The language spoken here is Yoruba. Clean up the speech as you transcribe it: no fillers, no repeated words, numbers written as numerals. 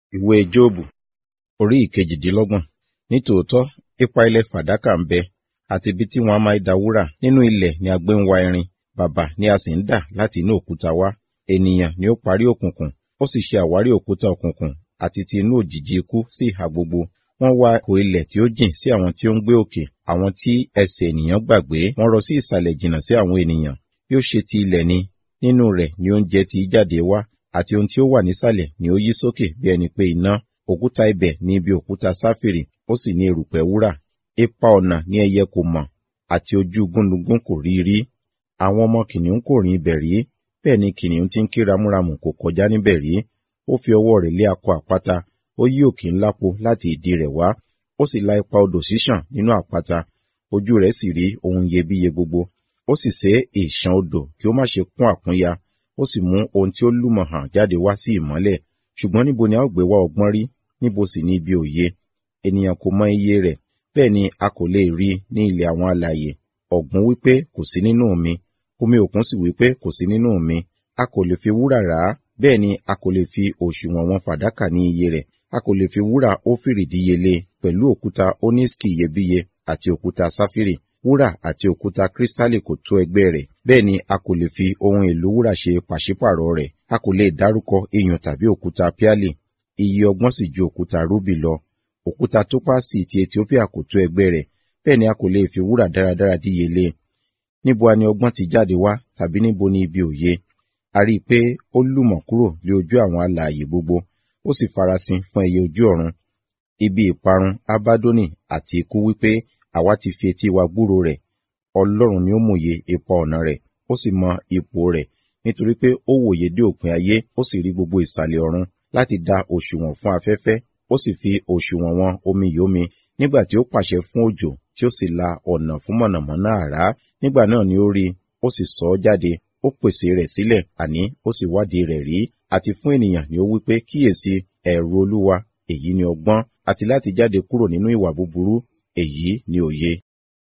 Ìwé Jóòbù orí ìkejìdínlọ́gbọ̀n. Nítòótọ́, ipa ilẹ̀ fàdákà ń bẹ, àti ibi tí wọ́n á máa da wúrà. Nínú ilẹ̀ ni a gbé ń wa irin, bàbà ni a sì ń dà láti inú òkúta wá. Ènìyàn ni ó parí òkùnkùn, ó sì ṣe àwárí òkúta òkùnkùn àti ti inú òjìji ikú sí ìhà gbogbo. Wọ́n wá ihò ilẹ̀ tí ó jìn sí àwọn tí ó ń gbé òkè, àwọn tí ẹsẹ̀ ènìyàn gbàgbé. Wọ́n rọ sí ìsàlẹ̀ jìnnà sí àwọn ènìyàn. Bí ó ṣe ti ilẹ̀ ni, nínú rẹ̀ ni oúnjẹ ti jáde wá, àti ohun tí ó wà nísàlẹ̀ ni ó yí sókè bí ẹni pé iná. Òkúta ibẹ̀ ní ibi òkúta sáfìrì, ó sì ní erùpẹ̀ wúrà. Ipa ọ̀nà ni ẹyẹ kò mọ̀, àti ojú gúnlugún kò rí rí. Àwọn ọmọ kìnìún kò rìn ibẹ̀ rí, bẹ́ẹ̀ ni kìnìún tí ń ké ramúramù kò kọjá níbẹ̀ rí. Ó fi ọwọ́ rẹ̀ lé akọ àpáta, ó yí òkè ńlá po láti ìdí rẹ̀ wá. Ó sì la ipa odò ṣíṣàn nínú àpáta, ojú rẹ̀ sì rí ohun iyebíye gbogbo. Ó sì sé ìṣàn odò kí ó má ṣe kún àkúnya, ó sì mú ohun tí ó lùmọ̀ hàn jáde wá sí ìmọ́lẹ̀. Ṣùgbọ́n níbo ni a ó gbé wá ọgbọ́n rí? Níbo sì ni ibi òye? Ènìyàn kò mọ iye rẹ̀, bẹ́ẹ̀ ni a kò lè rí ní ilẹ̀ àwọn alààyè. Ọ̀gbun wípé, kò sí nínú mi, omi òkun sì wípé, kò sí nínú mi. A kò lè fi wúrà rà á, bẹ́ẹ̀ ni a kò lè fi òṣùwọ̀n wọn fàdákà ní iye rẹ̀. A kò lè fi wúrà ófìrì díyelé pẹ̀lú òkúta óníṣkì iyebíye àti òkúta sáfìrì. Wúrà àti òkúta kírísítálì kò tó ẹgbẹ́ rẹ̀, bẹ́ẹ̀ ni a kò lè fi ohun èlò wúrà ṣe pàṣípàrọ̀ rẹ̀. A kò lè dárúkọ iyùn tàbí òkúta píálì. Iye ọgbọ́n sì ju òkúta rúbì lọ. Òkúta tópásì ti Etiópíà kò tó ẹgbẹ́ rẹ̀, bẹ́ẹ̀ ni a kò lè fi wúrà dáradára díyelé. Níbo ni ọgbọ́n ti jáde wá, tàbí níbo ni ibi òye? A rí i pé ó lùmọ̀ kúrò lé ojú àwọn alààyè gbogbo, ó sì farasin fún ẹyẹ ojú ọ̀run. Ibi ìparun Abádónì àti ikú wípé, àwa ti fi etí wa gbúròó rẹ̀. Ọlọ́run ni ó mòye ipa ọ̀nà rẹ̀, ó sì mọ ipò rẹ̀, nítorí pé ó wòye dé òpin ayé, ó sì rí gbogbo ìsàlẹ̀ ọ̀run, láti dá òṣùwọ̀n fún afẹ́fẹ́, ó sì fi òṣùwọ̀n wọn omi yómi. Nígbà tí ó pàṣẹ fún òjò, tí ó sì la ọ̀nà fún mọ̀nàmọ́ná àrá, nígbà náà ni ó rí, ó sì sọ ọ́ jáde, ó pèsè rẹ̀ sílẹ̀, àní ó sì wádìí rẹ̀ rí. Àti fún ènìyàn ni ó wí pé, kíyèsí, ẹ̀rù Olúwa, èyí ni ọgbọ́n, àti láti jáde kúrò nínú ìwà búburú, èyí ni òye.